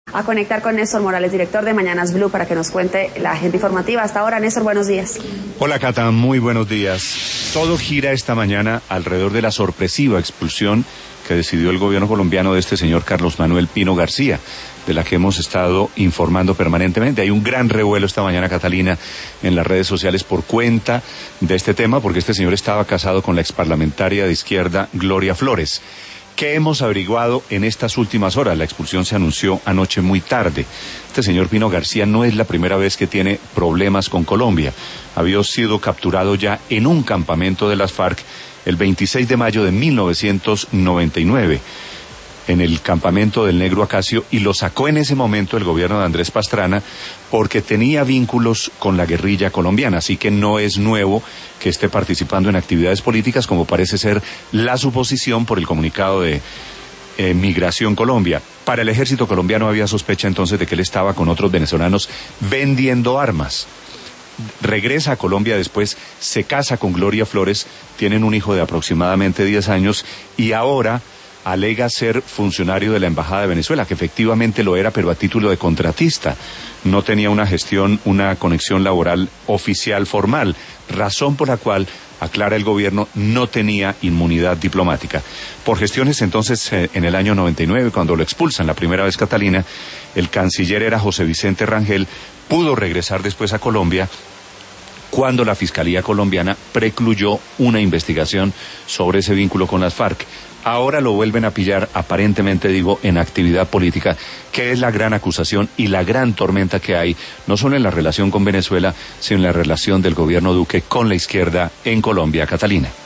A conectar con Néstor Morales, director de Mañanas Blue, para que nos cuente la agenda informativa. Hasta ahora, Néstor, buenos días. Hola, Cata, muy buenos días. Todo gira esta mañana alrededor de la sorpresiva expulsión que decidió el gobierno colombiano de este señor Carlos Manuel Pino García, de la que hemos estado informando permanentemente. Hay un gran revuelo esta mañana, Catalina, en las redes sociales por cuenta de este tema, porque este señor estaba casado con la exparlamentaria de izquierda Gloria Flores. ¿Qué hemos averiguado en estas últimas horas? La expulsión se anunció anoche muy tarde. Este señor Pino García no es la primera vez que tiene problemas con Colombia. Había sido capturado ya en un campamento de las FARC el 26 de mayo de 1999, en el campamento del Negro Acacio, y lo sacó en ese momento el gobierno de Andrés Pastrana porque tenía vínculos con la guerrilla colombiana, así que no es nuevo que esté participando en actividades políticas, como parece ser la suposición por el comunicado de Migración Colombia. Para el ejército colombiano había sospecha entonces de que él estaba con otros venezolanos vendiendo armas. Regresa a Colombia después, se casa con Gloria Flores, tienen un hijo de aproximadamente 10 años y ahora alega ser funcionario de la Embajada de Venezuela, que efectivamente lo era, pero a título de contratista. No tenía una gestión, una conexión laboral oficial formal, razón por la cual, aclara el gobierno, no tenía inmunidad diplomática. Por gestiones entonces, en el año 99, cuando lo expulsan la primera vez, Catalina, el canciller era José Vicente Rangel, pudo regresar después a Colombia cuando la Fiscalía colombiana precluyó una investigación sobre ese vínculo con las FARC. Ahora lo vuelven a pillar, aparentemente digo, en actividad política, que es la gran acusación y la gran tormenta que hay, no solo en la relación con Venezuela, sino en la relación del gobierno Duque con la izquierda en Colombia, Catalina.